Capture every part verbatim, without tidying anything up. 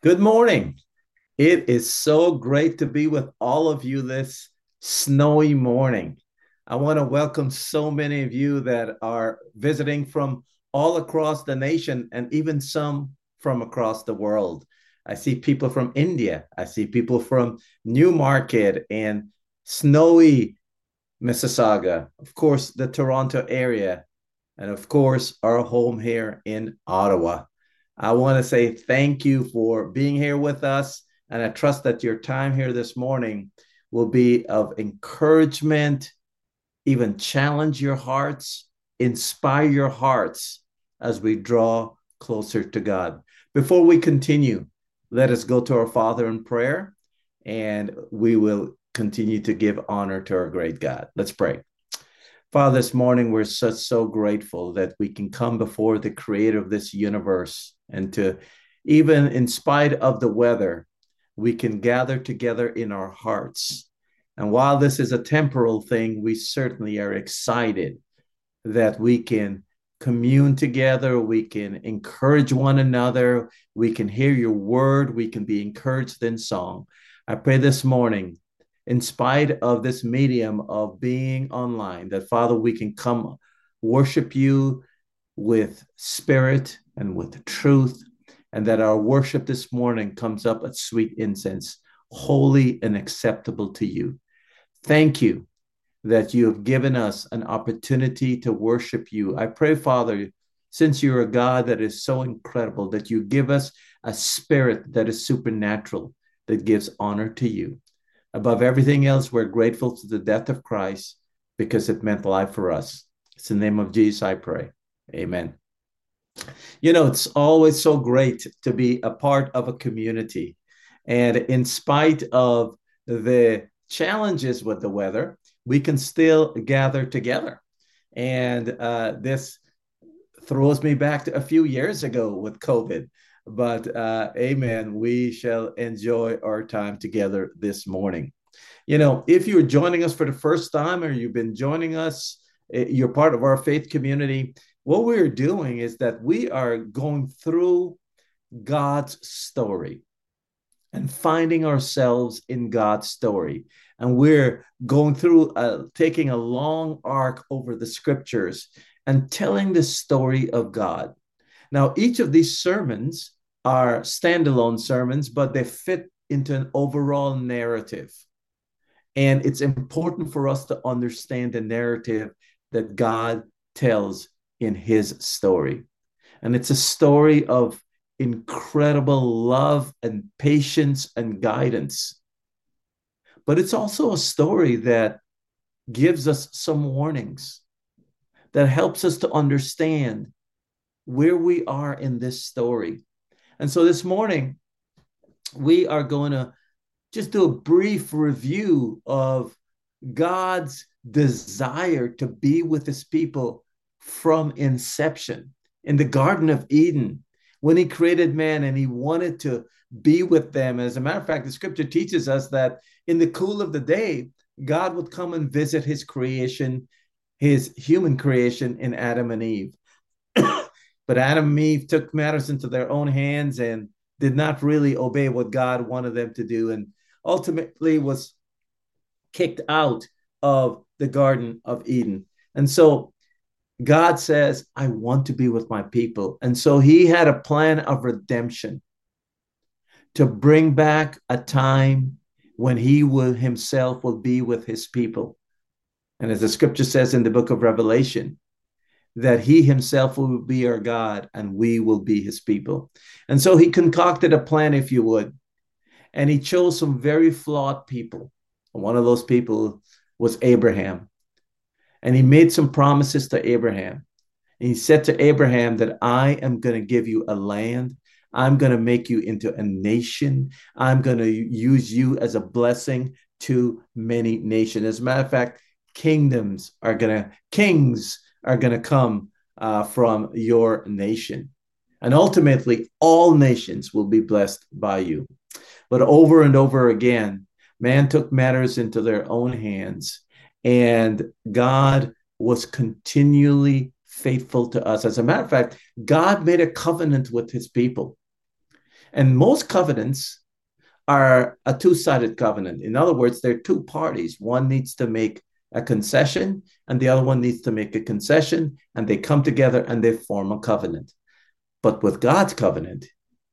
Good morning. It is so great to be with all of you this snowy morning. I want to welcome so many of you that are visiting from all across the nation and even some from across the world. I see people from India. I see people from Newmarket and snowy Mississauga, of course, the Toronto area, and of course, our home here in Ottawa. I want to say thank you for being here with us. And I trust that your time here this morning will be of encouragement, even challenge your hearts, inspire your hearts as we draw closer to God. Before we continue, let us go to our Father in prayer, and we will continue to give honor to our great God. Let's pray. Father, this morning we're such so grateful that we can come before the creator of this universe and to, even in spite of the weather, we can gather together in our hearts. And while this is a temporal thing, we certainly are excited that we can commune together, we can encourage one another, we can hear your word, we can be encouraged in song. I pray this morning, in spite of this medium of being online, that Father, we can come worship you with spirit and with truth, and that our worship this morning comes up as sweet incense, holy and acceptable to you. Thank you that you have given us an opportunity to worship you. I pray, Father, since you're a God that is so incredible, that you give us a spirit that is supernatural, that gives honor to you. Above everything else, we're grateful to the death of Christ because it meant life for us. It's in the name of Jesus I pray. Amen. You know, it's always so great to be a part of a community. And in spite of the challenges with the weather, we can still gather together. And uh, this throws me back to a few years ago with COVID. But uh, amen, we shall enjoy our time together this morning. You know, if you're joining us for the first time or you've been joining us, eh, you're part of our faith community. What we're doing is that we are going through God's story and finding ourselves in God's story. And we're going through, uh, taking a long arc over the scriptures and telling the story of God. Now, each of these sermons are standalone sermons, but they fit into an overall narrative. And it's important for us to understand the narrative that God tells in his story. And it's a story of incredible love and patience and guidance. But it's also a story that gives us some warnings, that helps us to understand where we are in this story. And so this morning, we are going to just do a brief review of God's desire to be with his people from inception. In the Garden of Eden, when he created man and he wanted to be with them. As a matter of fact, the scripture teaches us that in the cool of the day, God would come and visit his creation, his human creation in Adam and Eve. But Adam and Eve took matters into their own hands and did not really obey what God wanted them to do, and ultimately was kicked out of the Garden of Eden. And so God says, I want to be with my people. And so he had a plan of redemption to bring back a time when he will himself will be with his people. And as the scripture says in the book of Revelation, that he himself will be our God and we will be his people. And so he concocted a plan, if you would, and he chose some very flawed people. One of those people was Abraham. And he made some promises to Abraham. And he said to Abraham that I am going to give you a land. I'm going to make you into a nation. I'm going to use you as a blessing to many nations. As a matter of fact, kingdoms are going to, kings are going to come uh, from your nation. And ultimately, all nations will be blessed by you. But over and over again, man took matters into their own hands, and God was continually faithful to us. As a matter of fact, God made a covenant with his people. And most covenants are a two-sided covenant. In other words, there are two parties. One needs to make a concession, and the other one needs to make a concession, and they come together and they form a covenant. But with God's covenant,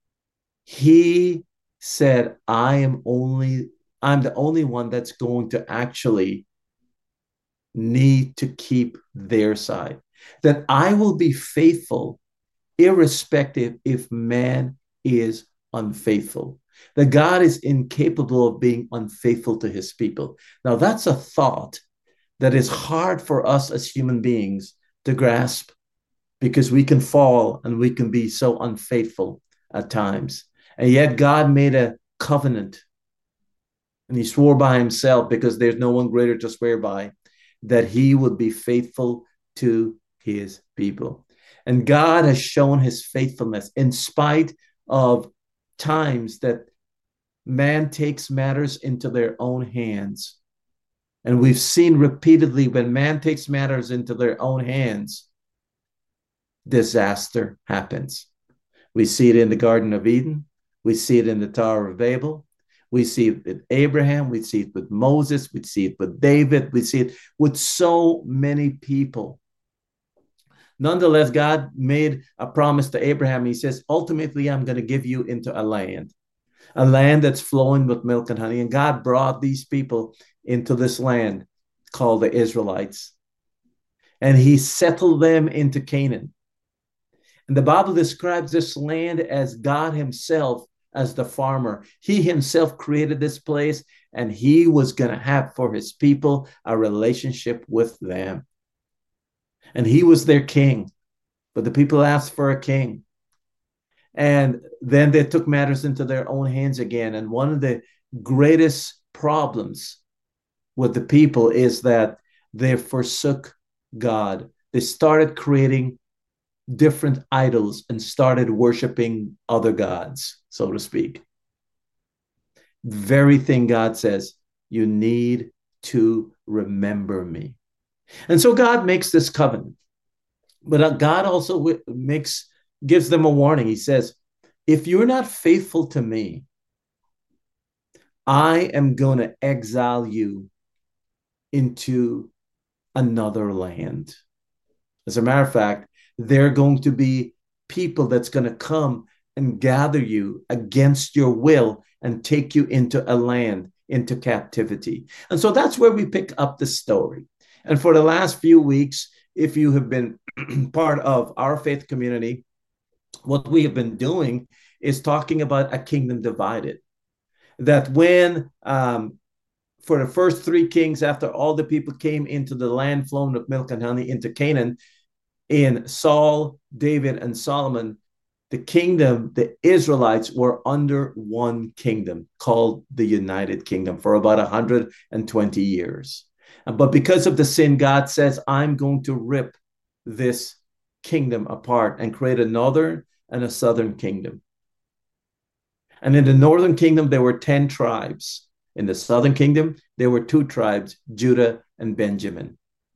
he said, I am only, I'm the only one that's going to actually need to keep their side. That I will be faithful irrespective if man is unfaithful. That God is incapable of being unfaithful to his people. Now, that's a thought that is hard for us as human beings to grasp because we can fall and we can be so unfaithful at times. And yet, God made a covenant and he swore by himself, because there's no one greater to swear by, that he would be faithful to his people. And God has shown his faithfulness in spite of times that man takes matters into their own hands. And we've seen repeatedly, when man takes matters into their own hands, disaster happens. We see it in the Garden of Eden. We see it in the Tower of Babel. We see it with Abraham. We see it with Moses. We see it with David. We see it with so many people. Nonetheless, God made a promise to Abraham. He says, ultimately, I'm going to give you into a land, a land that's flowing with milk and honey. And God brought these people into this land called the Israelites. And he settled them into Canaan. And the Bible describes this land as God himself as the farmer. He himself created this place, and he was going to have for his people a relationship with them. And he was their king, but the people asked for a king. And then they took matters into their own hands again. And one of the greatest problems with the people is that they forsook God. They started creating different idols and started worshiping other gods, so to speak. Very thing God says, you need to remember me. And so God makes this covenant. But God also makes gives them a warning. He says, if you're not faithful to me, I am going to exile you into another land. As a matter of fact, there are going to be people that's going to come and gather you against your will and take you into a land, into captivity. And so that's where we pick up the story. And for the last few weeks, if you have been part of our faith community, what we have been doing is talking about a kingdom divided. That when, um, for the first three kings, after all the people came into the land flowing with milk and honey, into Canaan, in Saul, David, and Solomon, the kingdom, the Israelites were under one kingdom called the United Kingdom for about one hundred twenty years. But because of the sin, God says, I'm going to rip this kingdom apart and create a northern and a southern kingdom. And in the northern kingdom, there were ten tribes. In the southern kingdom, there were two tribes, Judah and Benjamin.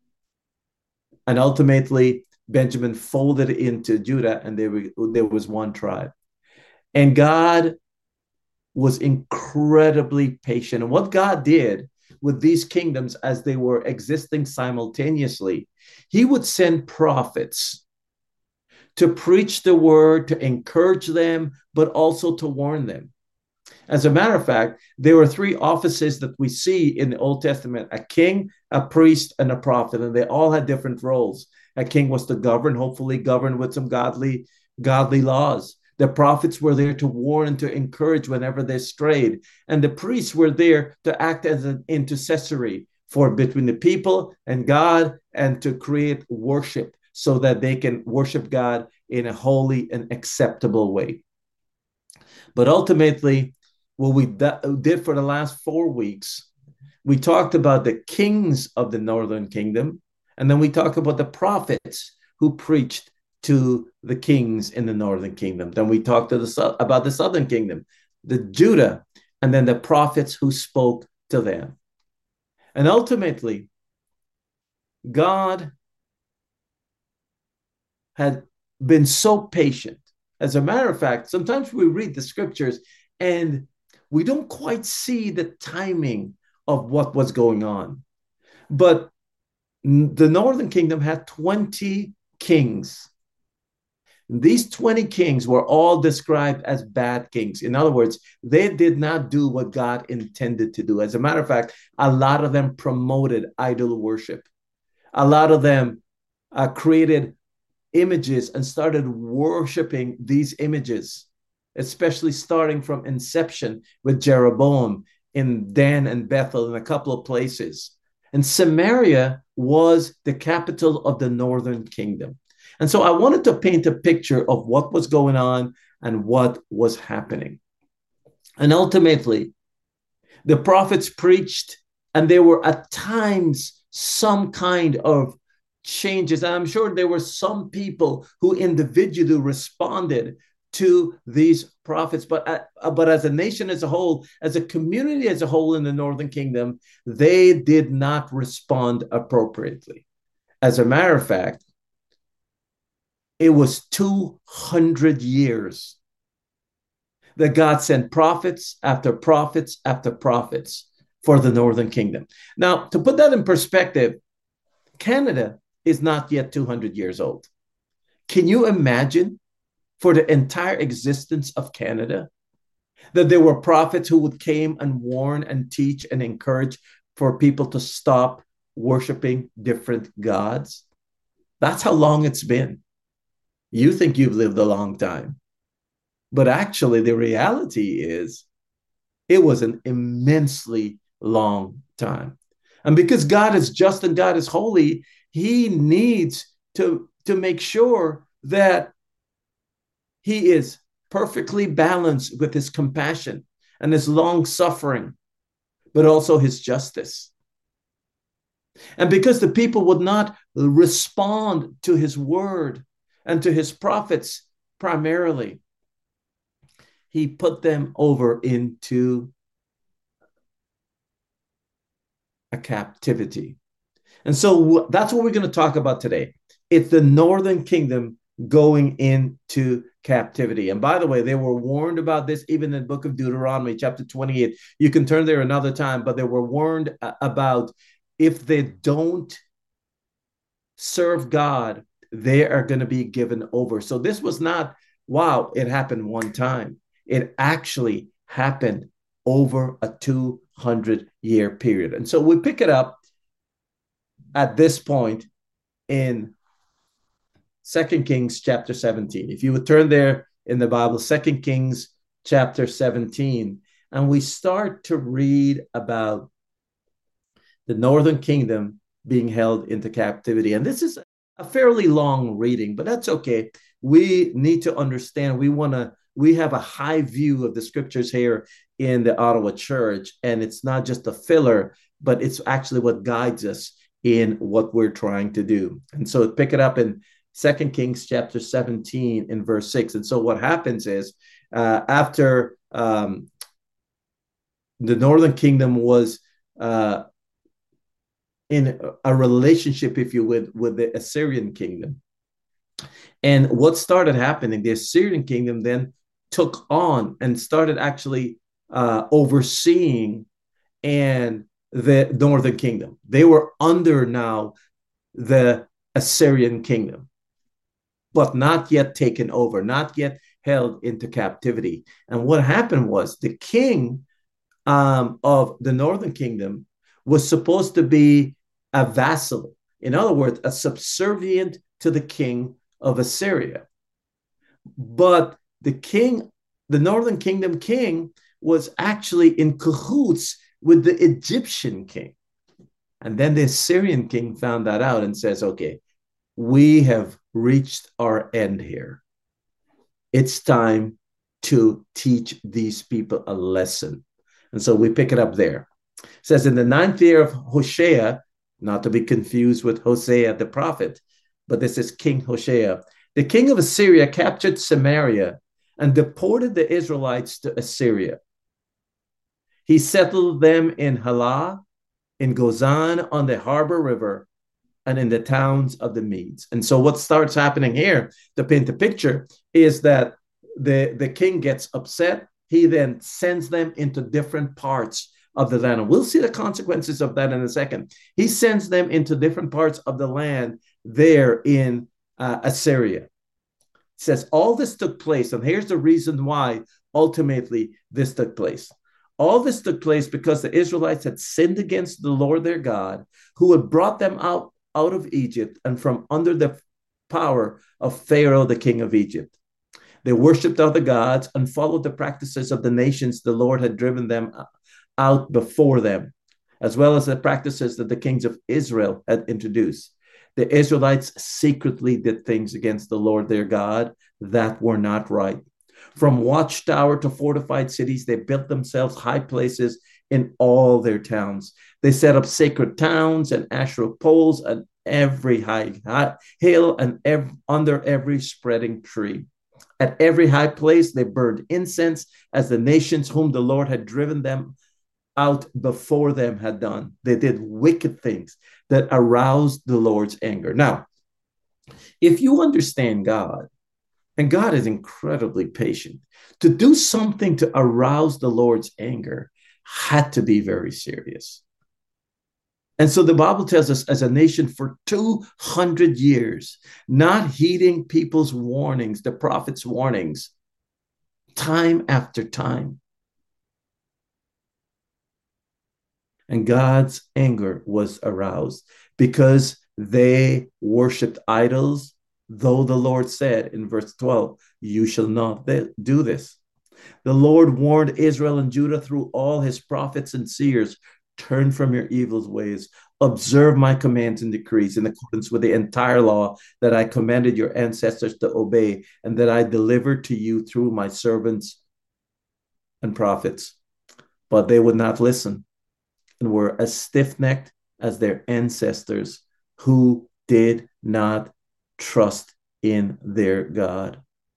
And ultimately, Benjamin folded into Judah, and there, were, there was one tribe. And God was incredibly patient. And what God did with these kingdoms as they were existing simultaneously, he would send prophets to preach the word, to encourage them, but also to warn them. As a matter of fact, there were three offices that we see in the Old Testament: a king, a priest, and a prophet, and they all had different roles. A king was to govern, hopefully govern with some godly, godly laws. The prophets were there to warn and to encourage whenever they strayed. And the priests were there to act as an intercessory for between the people and God, and to create worship so that they can worship God in a holy and acceptable way. But ultimately, what we did for the last four weeks, we talked about the kings of the northern kingdom, and then we talked about the prophets who preached to the kings in the northern kingdom. Then we talked to the, about the southern kingdom, the Judah, and then the prophets who spoke to them. And ultimately, God had been so patient As a matter of fact, sometimes we read the scriptures and we don't quite see the timing of what was going on. But the northern kingdom had twenty kings. These twenty kings were all described as bad kings. In other words, they did not do what God intended to do. As a matter of fact, a lot of them promoted idol worship. A lot of them uh, created images and started worshiping these images, especially starting from inception with Jeroboam in Dan and Bethel and a couple of places. And Samaria was the capital of the northern kingdom. And so I wanted to paint a picture of what was going on and what was happening. And ultimately, the prophets preached, and there were at times some kind of changes. And I'm sure there were some people who individually responded to these prophets, but uh, but as a nation as a whole, as a community as a whole in the northern kingdom, they did not respond appropriately. As a matter of fact, it was two hundred years that God sent prophets after prophets after prophets for the northern kingdom. Now, to put that in perspective, Canada is not yet two hundred years old. Can you imagine for the entire existence of Canada that there were prophets who would came and warn and teach and encourage for people to stop worshiping different gods? That's how long it's been. You think you've lived a long time. But actually, the reality is it was an immensely long time. And because God is just and God is holy, he needs to, to make sure that he is perfectly balanced with his compassion and his long suffering, but also his justice. And because the people would not respond to his word and to his prophets primarily, he put them over into a captivity. And so that's what we're going to talk about today. It's the northern kingdom going into captivity. And by the way, they were warned about this even in the book of Deuteronomy, chapter twenty-eight. You can turn there another time, but they were warned about if they don't serve God, they are going to be given over. So this was not, wow, it happened one time. It actually happened over a two hundred year period. And so we pick it up at this point in Second Kings chapter seventeen. If you would turn there in the Bible, Second Kings chapter seventeen, and we start to read about the northern kingdom being held into captivity. And this is a fairly long reading, but that's okay. We need to understand, we want to, we have a high view of the scriptures here in the Ottawa church, and it's not just a filler, but it's actually what guides us in what we're trying to do. And so pick it up in Second Kings chapter seventeen in verse six. And so what happens is uh, after um, the northern kingdom was uh, in a relationship, if you would, with the Assyrian kingdom. And what started happening, the Assyrian kingdom then took on and started actually uh, overseeing and the northern kingdom. They were under now the Assyrian kingdom, but not yet taken over, not yet held into captivity. And what happened was the king um, of the northern kingdom was supposed to be a vassal. In other words, a subservient to the king of Assyria. But the king, the northern kingdom king, was actually in cahoots with the Egyptian king. And then the Assyrian king found that out and says, okay, we have reached our end here. It's time to teach these people a lesson. And so we pick it up there. It says, in the ninth year of Hoshea, not to be confused with Hosea the prophet, but this is King Hoshea, the king of Assyria captured Samaria and deported the Israelites to Assyria. He settled them in Halah, in Gozan on the harbor river, and in the towns of the Medes. And so what starts happening here, to paint the picture, is that the, the king gets upset. He then sends them into different parts of the land. And we'll see the consequences of that in a second. He sends them into different parts of the land there in uh, Assyria. It says all this took place, and here's the reason why ultimately this took place. All this took place because the Israelites had sinned against the Lord their God, who had brought them out, out of Egypt and from under the power of Pharaoh, the king of Egypt. They worshipped other gods and followed the practices of the nations the Lord had driven them out before them, as well as the practices that the kings of Israel had introduced. The Israelites secretly did things against the Lord their God that were not right. From watchtower to fortified cities, they built themselves high places in all their towns. They set up sacred towns and Asherah poles on every high, high hill and ev- under every spreading tree. At every high place, they burned incense as the nations whom the Lord had driven them out before them had done. They did wicked things that aroused the Lord's anger. Now, if you understand God, and God is incredibly patient, to do something to arouse the Lord's anger had to be very serious. And so the Bible tells us, as a nation for two hundred years, not heeding people's warnings, the prophet's warnings, time after time. And God's anger was aroused because they worshiped idols, though the Lord said in verse twelve, you shall not do this. The Lord warned Israel and Judah through all his prophets and seers, turn from your evil ways, observe my commands and decrees in accordance with the entire law that I commanded your ancestors to obey and that I delivered to you through my servants and prophets. But they would not listen and were as stiff-necked as their ancestors who did not trust in their God.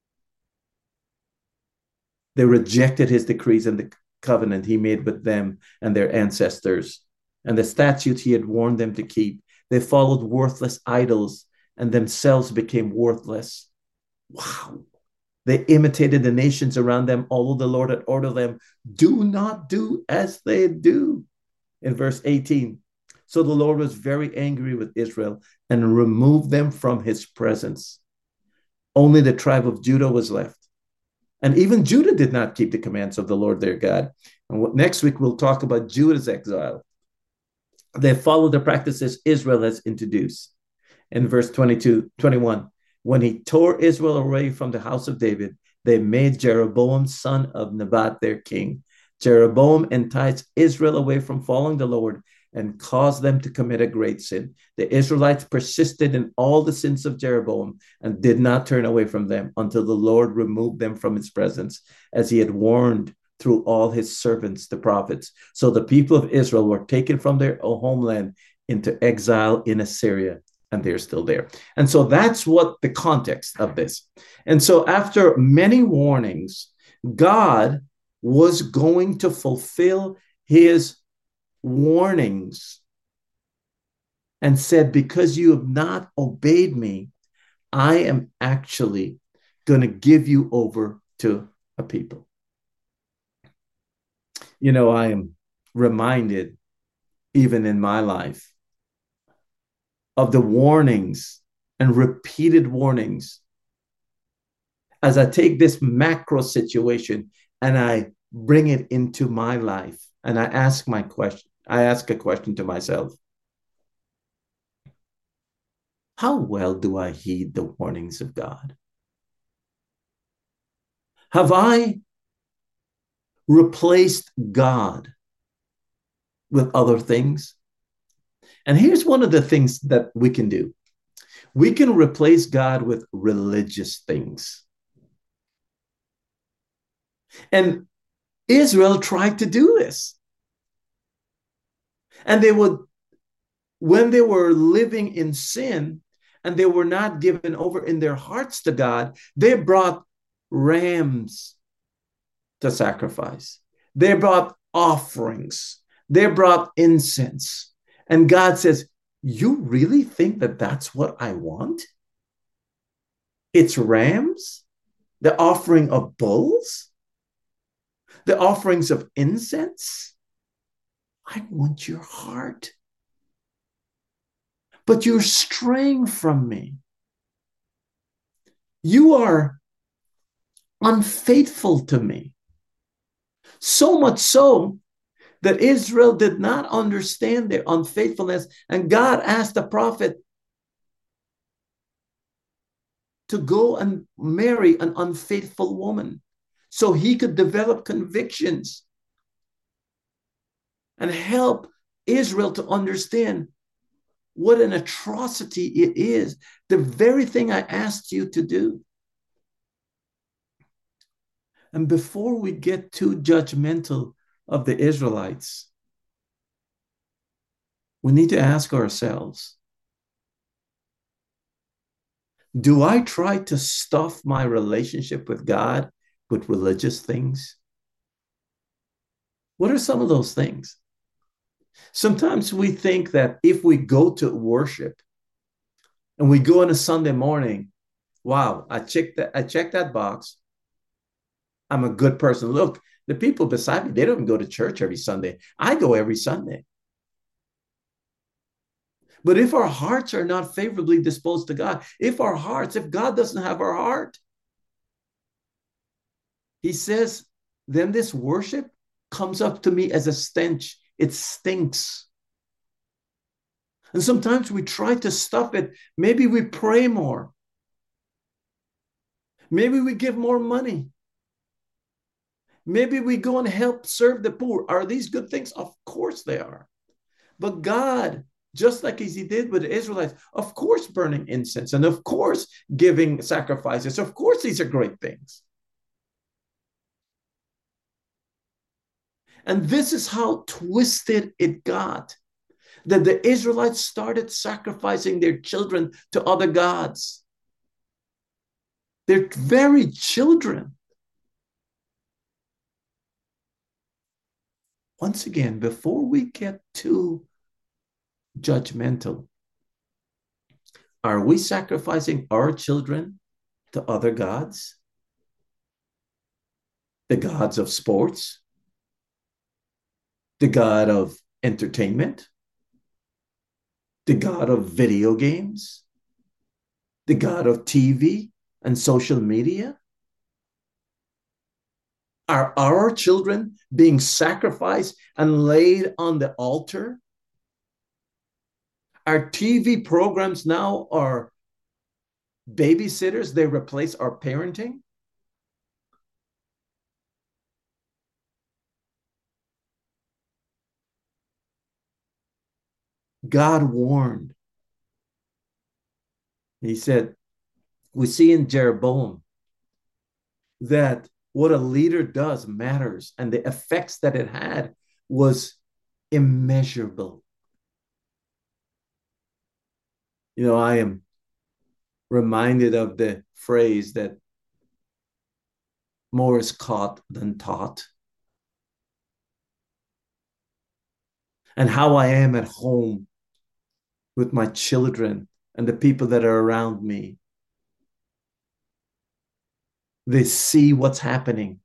They rejected his decrees and the covenant he made with them and their ancestors, and the statutes he had warned them to keep. They followed worthless idols and themselves became worthless. Wow. They imitated the nations around them, although the Lord had ordered them, do not do as they do. In verse eighteen, so the Lord was very angry with Israel and removed them from his presence. Only the tribe of Judah was left. And even Judah did not keep the commands of the Lord their God. And what, next week, we'll talk about Judah's exile. They followed the practices Israel has introduced. In verse twenty-two, twenty-one, when he tore Israel away from the house of David, they made Jeroboam, son of Nebat, their king. Jeroboam enticed Israel away from following the Lord and caused them to commit a great sin. The Israelites persisted in all the sins of Jeroboam and did not turn away from them until the Lord removed them from his presence, as he had warned through all his servants, the prophets. So the people of Israel were taken from their homeland into exile in Assyria, and they're still there. And so that's what the context of this. And so after many warnings, God was going to fulfill his warnings and said, because you have not obeyed me, I am actually going to give you over to a people. You know, I am reminded, even in my life, of the warnings and repeated warnings as I take this macro situation and I bring it into my life and I ask my question. I ask a question to myself. How well do I heed the warnings of God? Have I replaced God with other things? And here's one of the things that we can do. We can replace God with religious things. And Israel tried to do this. And they would, when they were living in sin and they were not given over in their hearts to God, they brought rams to sacrifice. They brought offerings. They brought incense. And God says, you really think that that's what I want? It's rams The offering of bulls? The offerings of incense? I want your heart. But you're straying from me. You are unfaithful to me. So much so that Israel did not understand their unfaithfulness. And God asked the prophet to go and marry an unfaithful woman so he could develop convictions and help Israel to understand what an atrocity it is. The very thing I asked you to do. And before we get too judgmental of the Israelites, we need to ask ourselves, do I try to stuff my relationship with God with religious things? What are some of those things? Sometimes we think that if we go to worship and we go on a Sunday morning, wow, I checked that, I checked that box. I'm a good person. Look, the people beside me, they don't go to church every Sunday. I go every Sunday. But if our hearts are not favorably disposed to God, if our hearts, if God doesn't have our heart, he says, then this worship comes up to me as a stench. It stinks. And sometimes we try to stuff it. Maybe we pray more. Maybe we give more money. Maybe we go and help serve the poor. Are these good things? Of course they are. But God, just like as he did with the Israelites, of course burning incense, and of course giving sacrifices. Of course these are great things. And this is how twisted it got, that the Israelites started sacrificing their children to other gods. Their very children. Once again, before we get too judgmental, are we sacrificing our children to other gods? The gods of sports? The god of entertainment? The god of video games? The god of T V and social media? Are our children being sacrificed and laid on the altar? Our T V programs now are babysitters. They replace our parenting. God warned. He said, we see in Jeroboam that what a leader does matters, and the effects that it had was immeasurable. You know, I am reminded of the phrase that more is caught than taught. And how I am at home with my children and the people that are around me. They see what's happening.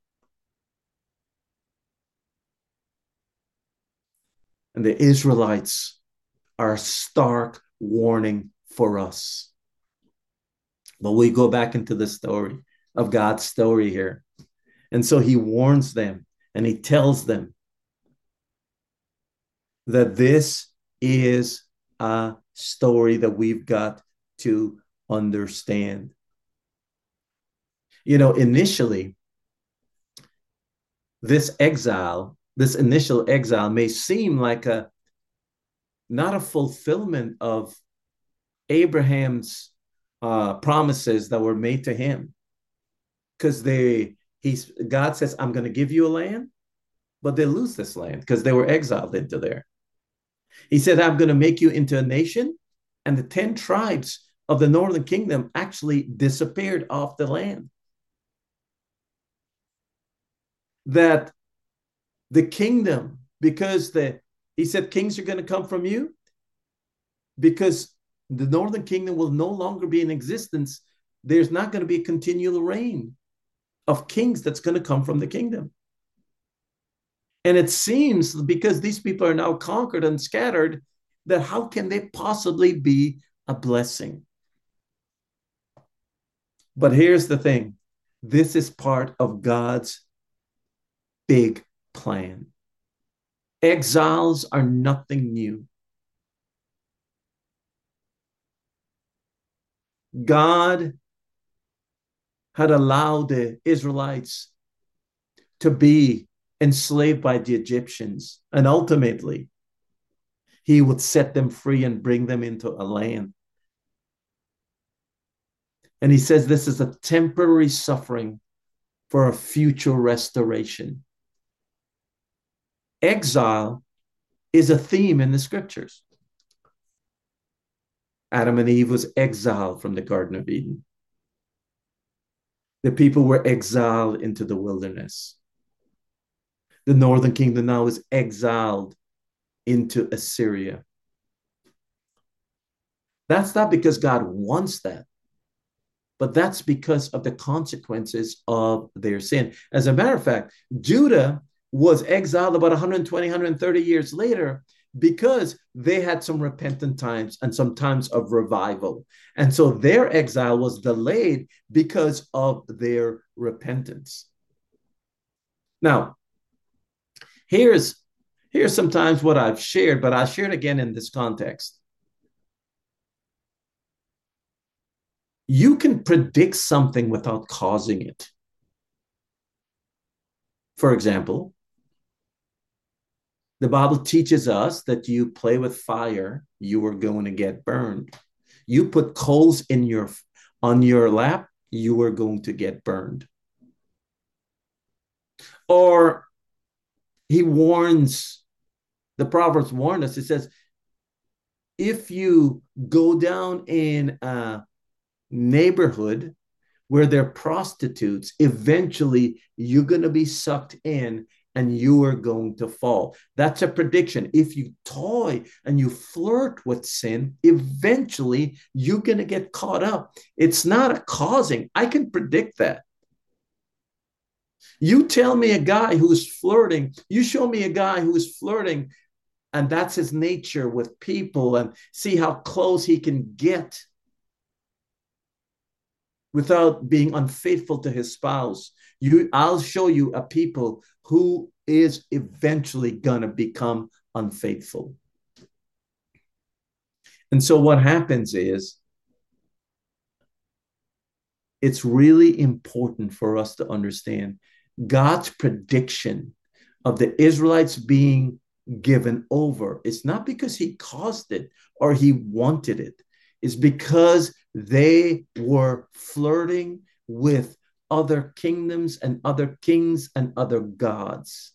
And the Israelites are a stark warning for us. But we go back into the story of God's story here. And so he warns them and he tells them that this is a story that we've got to understand. You know, initially, this exile, this initial exile may seem like a not a fulfillment of Abraham's uh, promises that were made to him. Because they, he's God says, I'm going to give you a land, but they lose this land because they were exiled into there. He said, I'm going to make you into a nation, and the ten tribes of the northern kingdom actually disappeared off the land. That the kingdom, because the he said kings are going to come from you, because the northern kingdom will no longer be in existence there's not going to be a continual reign of kings that's going to come from the kingdom. And it seems because these people are now conquered and scattered, that how can they possibly be a blessing? But here's the thing, this is part of God's big plan. Exiles are nothing new. God had allowed the Israelites to be enslaved by the Egyptians, and ultimately, he would set them free and bring them into a land. And he says this is a temporary suffering for a future restoration. Exile is a theme in the scriptures. Adam and Eve was exiled from the Garden of Eden. The people were exiled into the wilderness. The northern kingdom now is exiled into Assyria. That's not because God wants that, but that's because of the consequences of their sin. As a matter of fact, Judah was exiled about one hundred twenty, one hundred thirty years later because they had some repentant times and some times of revival. And so their exile was delayed because of their repentance. Now, here's, here's sometimes what I've shared, but I'll share it again in this context. You can predict something without causing it. For example, the Bible teaches us that you play with fire, you are going to get burned. You put coals in your on your lap, you are going to get burned. Or he warns, the Proverbs warn us, it says, if you go down in a neighborhood where there are prostitutes, eventually you're going to be sucked in and you are going to fall. That's a prediction. If you toy and you flirt with sin, eventually you're going to get caught up. It's not a causing. I can predict that. You tell me a guy who's flirting, you show me a guy who's flirting, and that's his nature with people, and see how close he can get without being unfaithful to his spouse. You, I'll show you a people who is eventually going to become unfaithful. And so what happens is, it's really important for us to understand God's prediction of the Israelites being given over. It's not because he caused it or he wanted it. It's because they were flirting with other kingdoms and other kings and other gods.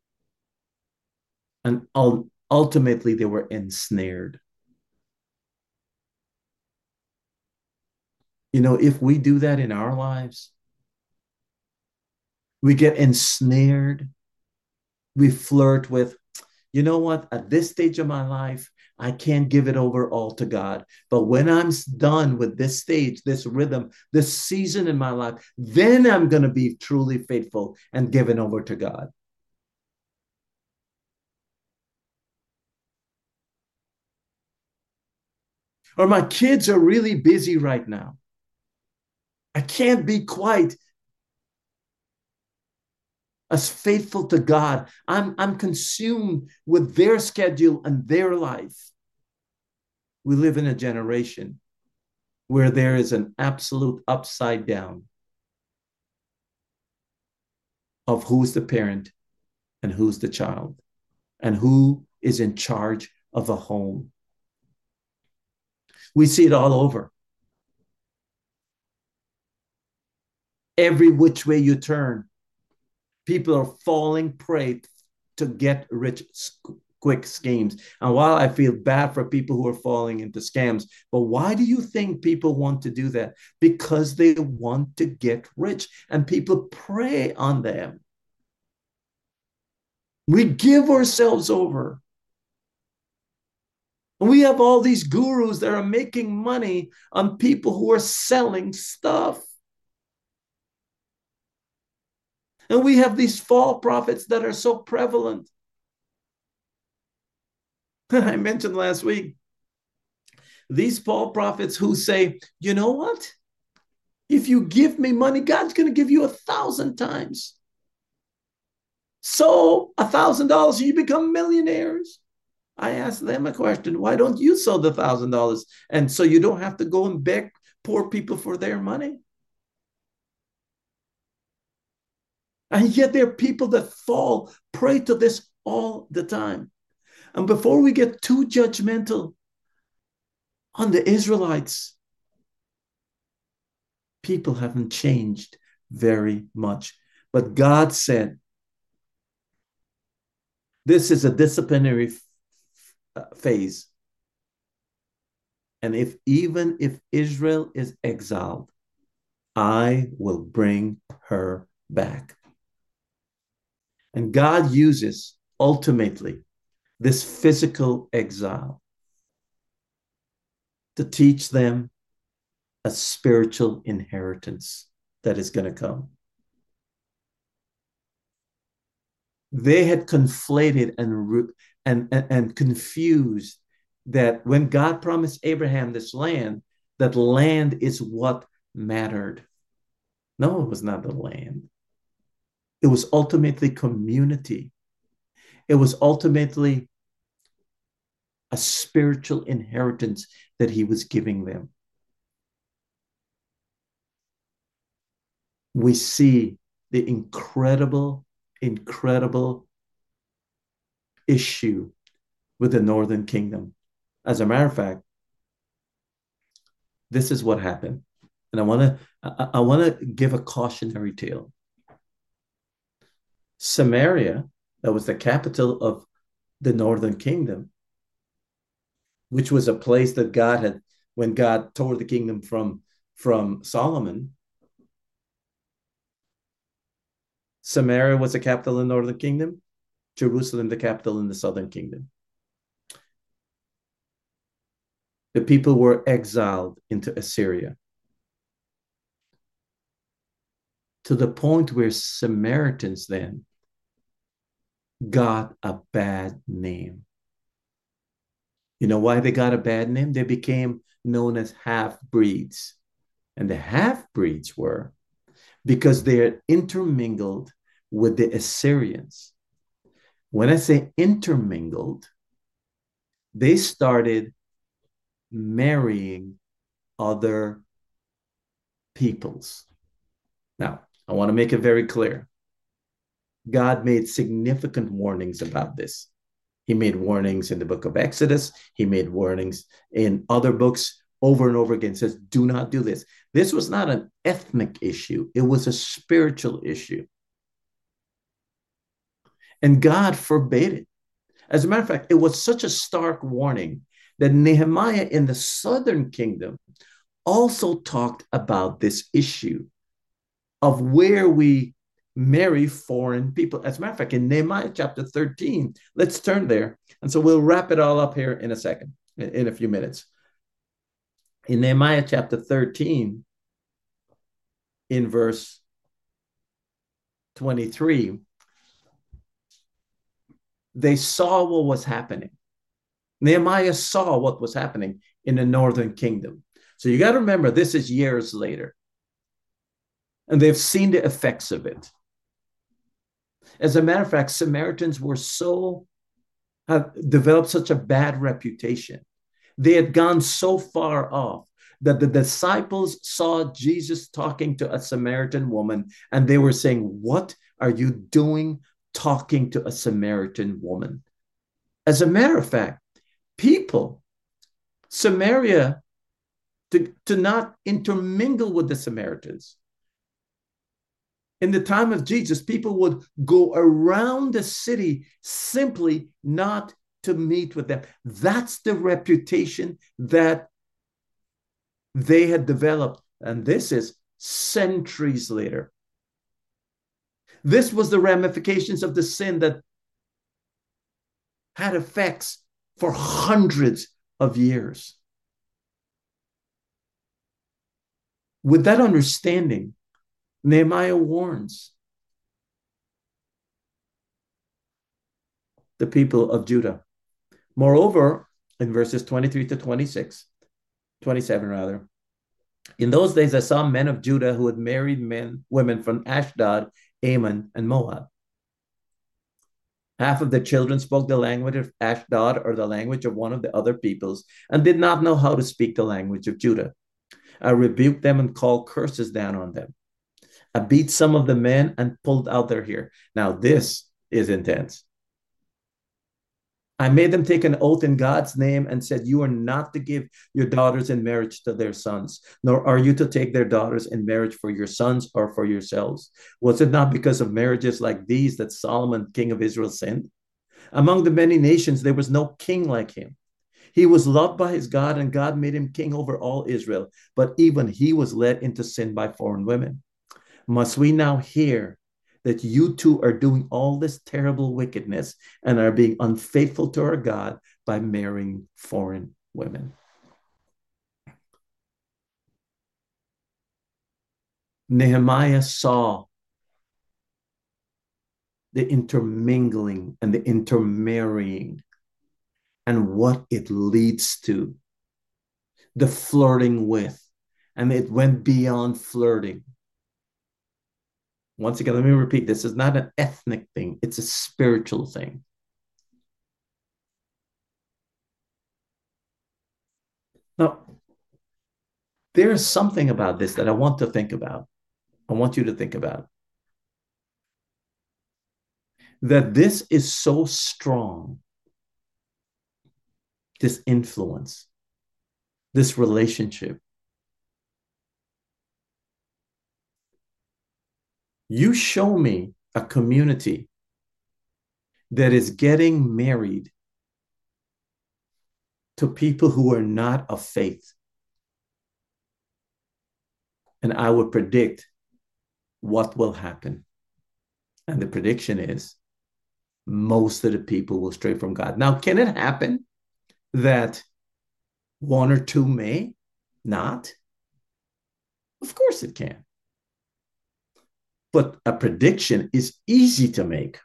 And ultimately, they were ensnared. You know, if we do that in our lives, we get ensnared. We flirt with, you know what, at this stage of my life, I can't give it over all to God. But when I'm done with this stage, this rhythm, this season in my life, then I'm going to be truly faithful and given over to God. Or my kids are really busy right now. I can't be quite as faithful to God. I'm, I'm consumed with their schedule and their life. We live in a generation where there is an absolute upside down of who's the parent and who's the child and who is in charge of a home. We see it all over. Every which way you turn, people are falling prey to get rich quick schemes. And while I feel bad for people who are falling into scams, but why do you think people want to do that? Because they want to get rich, and people prey on them. We give ourselves over. And we have all these gurus that are making money on people who are selling stuff. And we have these false prophets that are so prevalent. I mentioned last week, these false prophets who say, you know what? If you give me money, God's going to give you a thousand times. So a thousand dollars, you become millionaires. I asked them a question. Why don't you sell the thousand dollars? And so you don't have to go and beg poor people for their money. And yet there are people that fall prey to this all the time. And before we get too judgmental on the Israelites, people haven't changed very much. But God said, this is a disciplinary phase. And if even if Israel is exiled, I will bring her back. And God uses ultimately this physical exile to teach them a spiritual inheritance that is going to come. They had conflated and, and, and, and confused that when God promised Abraham this land, that land is what mattered. No, it was not the land. It was ultimately community. It was ultimately a spiritual inheritance that he was giving them. We see the incredible, incredible issue with the northern kingdom. As a matter of fact, this is what happened. And I want to I, I want to give a cautionary tale. Samaria, that was the capital of the northern kingdom, which was a place that God had, when God tore the kingdom from, from Solomon, Samaria was the capital in the northern kingdom, Jerusalem the capital in the southern kingdom. The people were exiled into Assyria, to the point where Samaritans then got a bad name. You know why they got a bad name? They became known as half-breeds. And the half-breeds were because they had intermingled with the Assyrians. When I say intermingled, they started marrying other peoples. Now, I want to make it very clear. God made significant warnings about this. He made warnings in the book of Exodus. He made warnings in other books over and over again. Says, do not do this. This was not an ethnic issue. It was a spiritual issue. And God forbade it. As a matter of fact, it was such a stark warning that Nehemiah in the southern kingdom also talked about this issue of where we marry foreign people. As a matter of fact, in Nehemiah chapter thirteen, let's turn there. And so we'll wrap it all up here in a second, in a few minutes. In Nehemiah chapter thirteen, in verse twenty-three, they saw what was happening. Nehemiah saw what was happening in the northern kingdom. So you got to remember, this is years later. And they've seen the effects of it. As a matter of fact, Samaritans were so, have developed such a bad reputation. They had gone so far off that the disciples saw Jesus talking to a Samaritan woman, and they were saying, what are you doing talking to a Samaritan woman? As a matter of fact, people, Samaria, to, to not intermingle with the Samaritans. In the time of Jesus, people would go around the city simply not to meet with them. That's the reputation that they had developed. And this is centuries later. This was the ramifications of the sin that had effects for hundreds of years. With that understanding, Nehemiah warns the people of Judah. Moreover, in verses twenty-three to twenty-six, twenty-seven rather, in those days I saw men of Judah who had married men, women from Ashdod, Ammon, and Moab. Half of the children spoke the language of Ashdod or the language of one of the other peoples and did not know how to speak the language of Judah. I rebuked them and called curses down on them. I beat some of the men and pulled out their hair. Now, this is intense. I made them take an oath in God's name and said, you are not to give your daughters in marriage to their sons, nor are you to take their daughters in marriage for your sons or for yourselves. Was it not because of marriages like these that Solomon, king of Israel, sinned? Among the many nations, there was no king like him. He was loved by his God, and God made him king over all Israel. But even he was led into sin by foreign women. Must we now hear that you two are doing all this terrible wickedness and are being unfaithful to our God by marrying foreign women? Nehemiah saw the intermingling and the intermarrying and what it leads to, the flirting with, and it went beyond flirting. Once again, let me repeat, this is not an ethnic thing, it's a spiritual thing. Now, there's something about this that I want to think about. I want you to think about. That this is so strong, this influence, this relationship. You show me a community that is getting married to people who are not of faith. And I would predict what will happen. And the prediction is most of the people will stray from God. Now, can it happen that one or two may not? Of course it can. But a prediction is easy to make.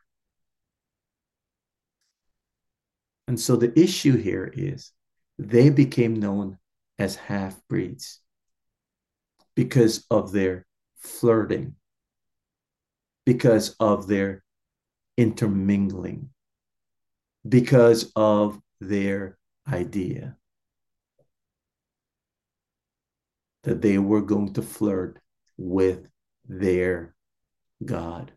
And so the issue here is they became known as half-breeds because of their flirting, because of their intermingling, because of their idea that they were going to flirt with their God.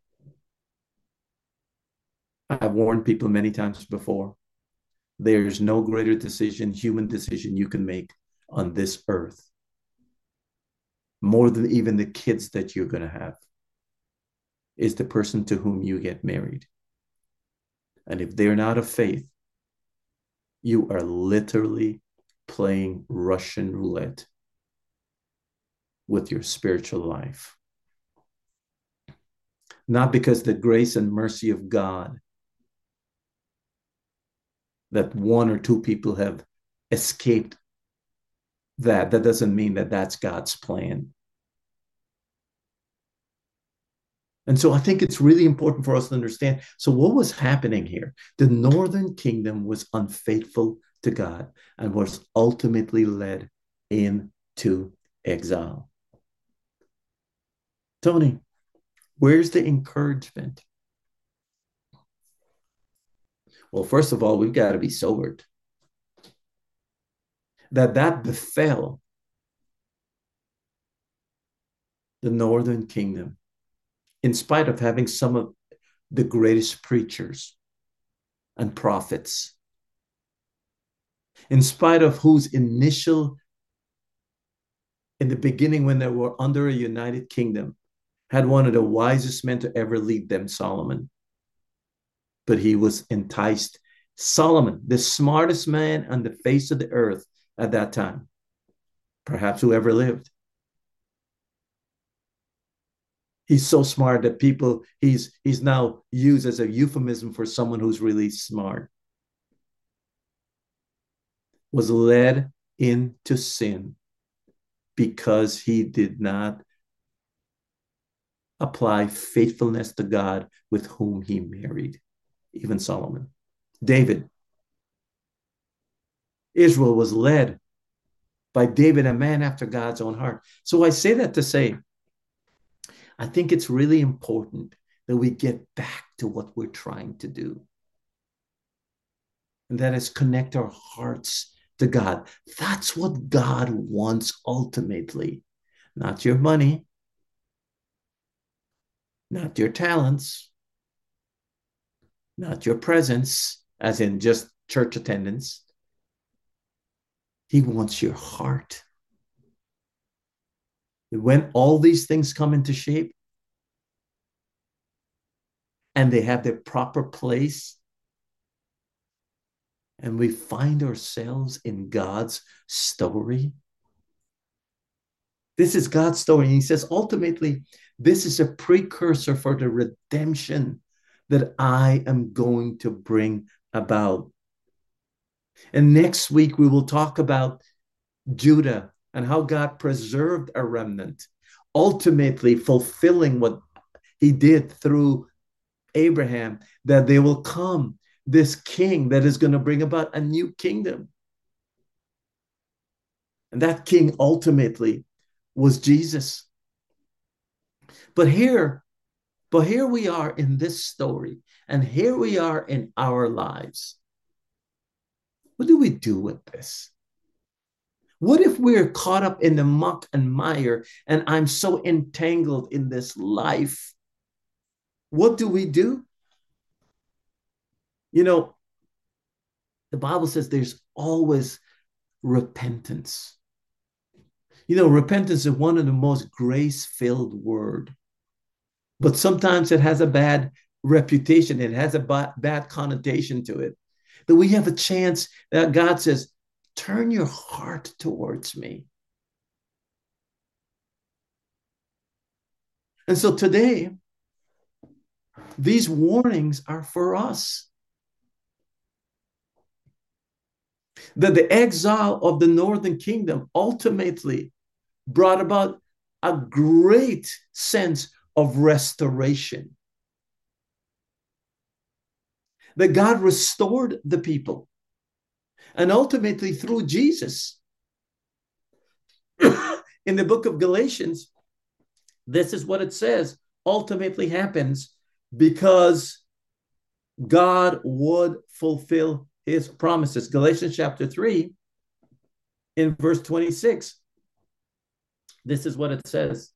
I've warned people many times before. There's no greater decision, human decision you can make on this earth, more than even the kids that you're going to have, is the person to whom you get married. And if they're not of faith, you are literally playing Russian roulette with your spiritual life. Not because the grace and mercy of God that one or two people have escaped that. That doesn't mean that that's God's plan. And so I think it's really important for us to understand. So what was happening here? The northern kingdom was unfaithful to God and was ultimately led into exile. Tony, where's the encouragement? Well, first of all, we've got to be sobered. That that befell the northern kingdom, in spite of having some of the greatest preachers and prophets, in spite of whose initial, in the beginning when they were under a united kingdom, had one of the wisest men to ever lead them, Solomon. But he was enticed. Solomon, the smartest man on the face of the earth at that time, perhaps who ever lived. He's so smart that people, he's, he's now used as a euphemism for someone who's really smart. was led into sin because he did not apply faithfulness to God with whom he married, even Solomon. David. Israel was led by David, a man after God's own heart. So I say that to say, I think it's really important that we get back to what we're trying to do. And that is connect our hearts to God. That's what God wants ultimately. Not your money, not your talents, not your presence, as in just church attendance. He wants your heart. When all these things come into shape and they have their proper place, and we find ourselves in God's story. This is God's story. And he says, ultimately, this is a precursor for the redemption that I am going to bring about. And next week, we will talk about Judah and how God preserved a remnant, ultimately fulfilling what he did through Abraham, that there will come this king that is going to bring about a new kingdom. And that king ultimately was Jesus. But here, but here we are in this story, and here we are in our lives. What do we do with this? What if we're caught up in the muck and mire, and I'm so entangled in this life? What do we do? You know, the Bible says there's always repentance. You know, repentance is one of the most grace-filled words, but sometimes it has a bad reputation. It has a bad, bad connotation to it. That we have a chance that God says, turn your heart towards me. And so today, these warnings are for us. That the exile of the northern kingdom ultimately brought about a great sense of restoration. That God restored the people. And ultimately through Jesus. In the book of Galatians, this is what it says ultimately happens because God would fulfill his promises. Galatians chapter three, in verse twenty-six, this is what it says.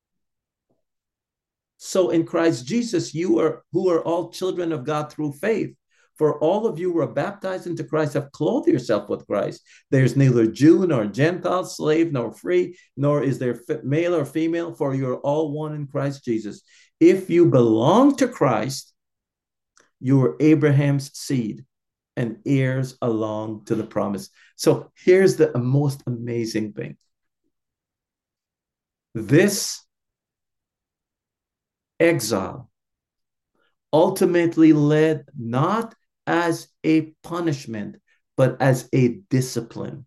So in Christ Jesus, you are who are all children of God through faith. For all of you who are baptized into Christ have clothed yourself with Christ. There's neither Jew nor Gentile, slave nor free, nor is there male or female, for you are all one in Christ Jesus. If you belong to Christ, you are Abraham's seed and heirs along to the promise. So here's the most amazing thing. This exile ultimately led not as a punishment, but as a discipline.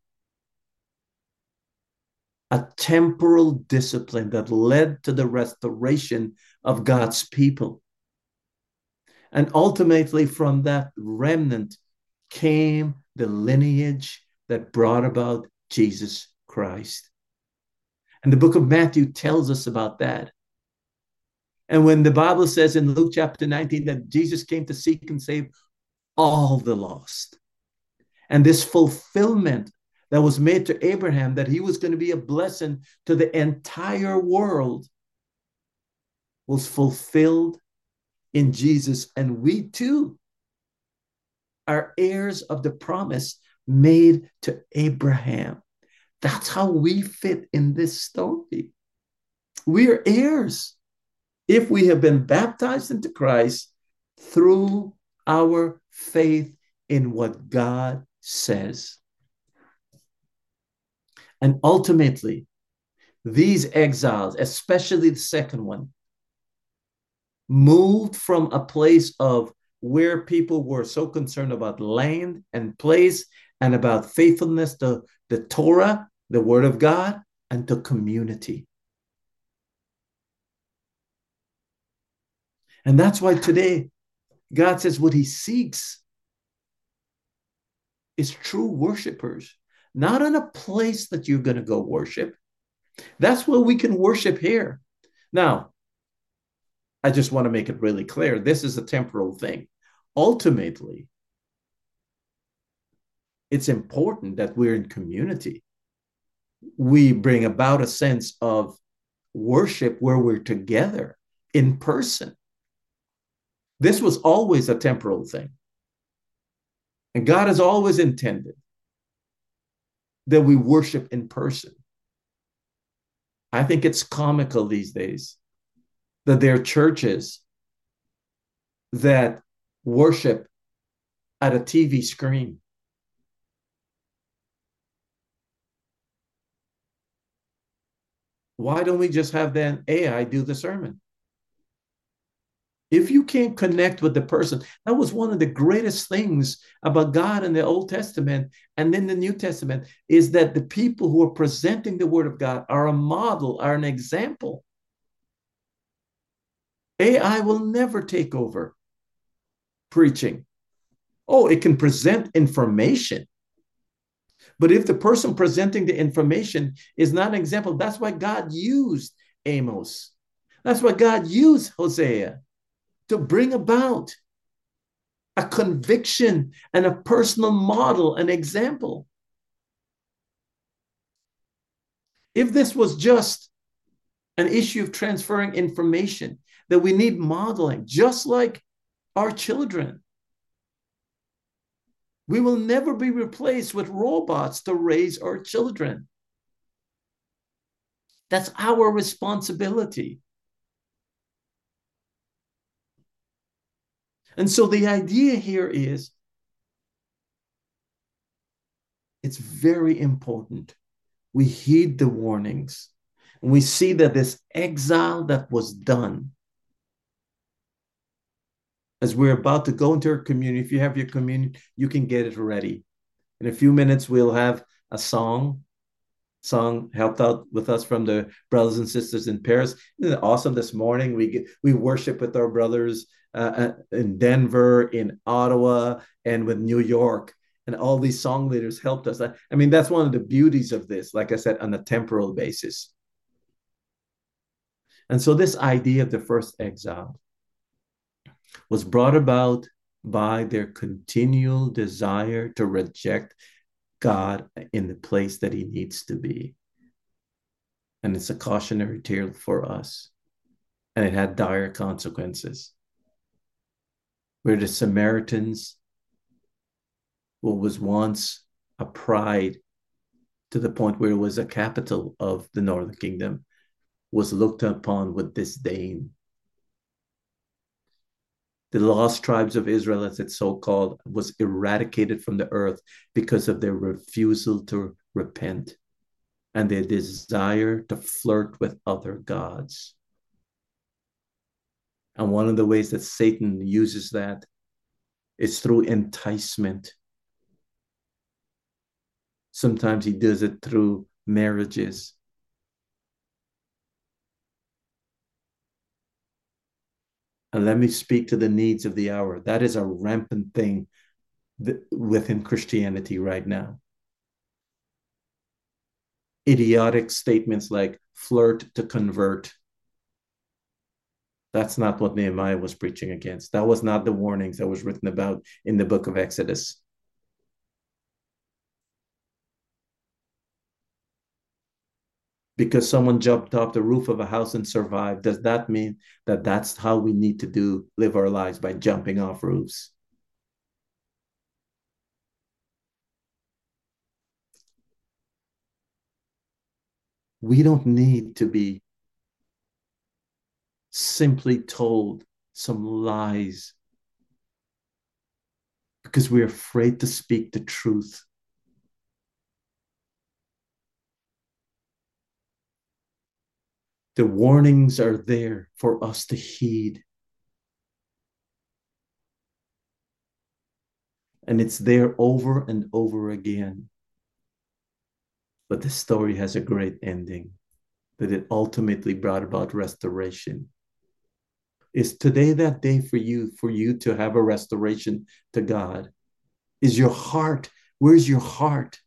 A temporal discipline that led to the restoration of God's people. And ultimately from that remnant came the lineage that brought about Jesus Christ. And the book of Matthew tells us about that. And when the Bible says in Luke chapter nineteen that Jesus came to seek and save all the lost. And this fulfillment that was made to Abraham, that he was going to be a blessing to the entire world, was fulfilled in Jesus. And we too are heirs of the promise made to Abraham. That's how we fit in this story. We are heirs if we have been baptized into Christ through our faith in what God says. And ultimately, these exiles, especially the second one, moved from a place of where people were so concerned about land and place and about faithfulness to the Torah, the Word of God, and to community. And that's why today God says what he seeks is true worshipers, not in a place that you're going to go worship. That's where we can worship here. Now, I just want to make it really clear. This is a temporal thing. Ultimately, it's important that we're in community. We bring about a sense of worship where we're together in person. This was always a temporal thing. And God has always intended that we worship in person. I think it's comical these days that there are churches that worship at a T V screen. Why don't we just have then A I do the sermon? If you can't connect with the person, that was one of the greatest things about God in the Old Testament and in the New Testament, is that the people who are presenting the Word of God are a model, are an example. A I will never take over preaching. Oh, it can present information. But if the person presenting the information is not an example, that's why God used Amos. That's why God used Hosea to bring about a conviction and a personal model, an example. If this was just an issue of transferring information, that we need modeling, just like our children. We will never be replaced with robots to raise our children. That's our responsibility. And so the idea here is it's very important we heed the warnings. And we see that this exile that was done, as we're about to go into our communion, if you have your communion, you can get it ready. In a few minutes, we'll have a song. Song helped out with us from the brothers and sisters in Paris. Isn't it awesome? This morning we get, we worship with our brothers uh, in Denver, in Ottawa, and with New York, and all these song leaders helped us. I, I mean, that's one of the beauties of this. Like I said, on a temporal basis. And so this idea of the first exile was brought about by their continual desire to reject God in the place that he needs to be. And it's a cautionary tale for us. And it had dire consequences. Where the Samaritans, what was once a pride to the point where it was a capital of the Northern Kingdom, was looked upon with disdain. The lost tribes of Israel, as it's so called, was eradicated from the earth because of their refusal to repent and their desire to flirt with other gods. And one of the ways that Satan uses that is through enticement. Sometimes he does it through marriages. And let me speak to the needs of the hour. That is a rampant thing within Christianity right now. Idiotic statements like flirt to convert. That's not what Nehemiah was preaching against. That was not the warnings that was written about in the book of Exodus. Because someone jumped off the roof of a house and survived, does that mean that that's how we need to do live our lives, by jumping off roofs? We don't need to be simply told some lies because we're afraid to speak the truth. The warnings are there for us to heed. And it's there over and over again. But the story has a great ending, that it ultimately brought about restoration. Is today that day for you, for you to have a restoration to God? Is your heart, where's your heart?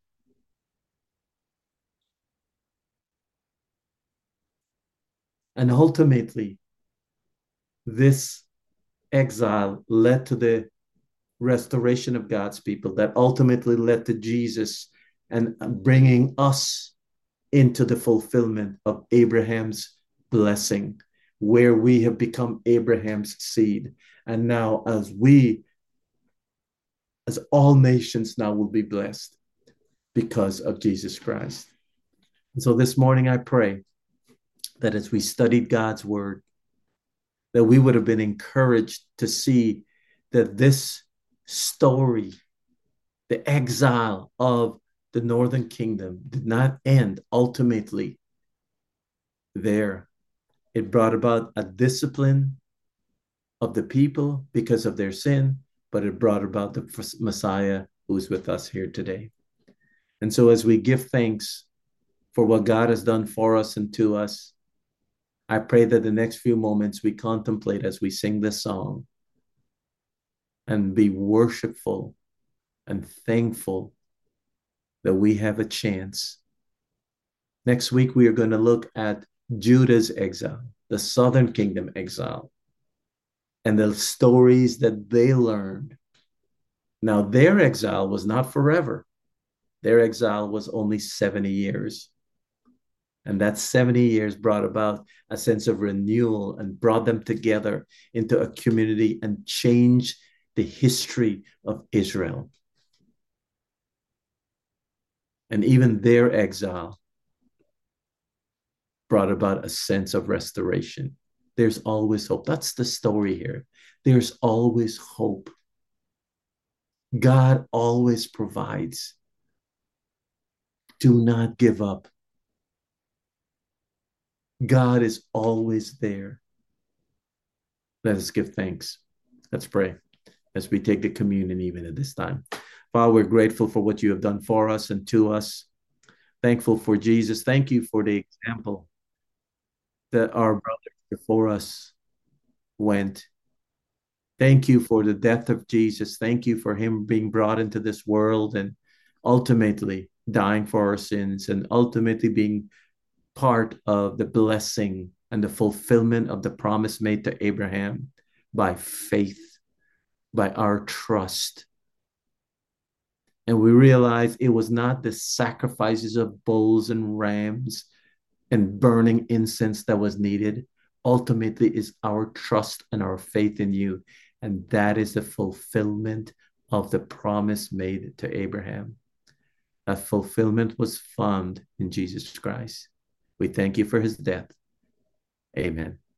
And ultimately, this exile led to the restoration of God's people, that ultimately led to Jesus and bringing us into the fulfillment of Abraham's blessing, where we have become Abraham's seed. And now, as we, as all nations now will be blessed because of Jesus Christ. And so this morning, I pray that as we studied God's word, that we would have been encouraged to see that this story, the exile of the northern kingdom, did not end ultimately there. It brought about a discipline of the people because of their sin, but it brought about the Messiah who is with us here today. And so as we give thanks for what God has done for us and to us, I pray that the next few moments we contemplate as we sing this song and be worshipful and thankful that we have a chance. Next week, we are going to look at Judah's exile, the southern kingdom exile, and the stories that they learned. Now, their exile was not forever. Their exile was only seventy years. And that seventy years brought about a sense of renewal and brought them together into a community and changed the history of Israel. And even their exile brought about a sense of restoration. There's always hope. That's the story here. There's always hope. God always provides. Do not give up. God is always there. Let us give thanks. Let's pray as we take the communion even at this time. Father, we're grateful for what you have done for us and to us. Thankful for Jesus. Thank you for the example that our brothers before us went. Thank you for the death of Jesus. Thank you for him being brought into this world and ultimately dying for our sins and ultimately being part of the blessing and the fulfillment of the promise made to Abraham by faith, by our trust. And we realize it was not the sacrifices of bulls and rams and burning incense that was needed. Ultimately, is our trust and our faith in you. And that is the fulfillment of the promise made to Abraham. That fulfillment was found in Jesus Christ. We thank you for his death. Amen.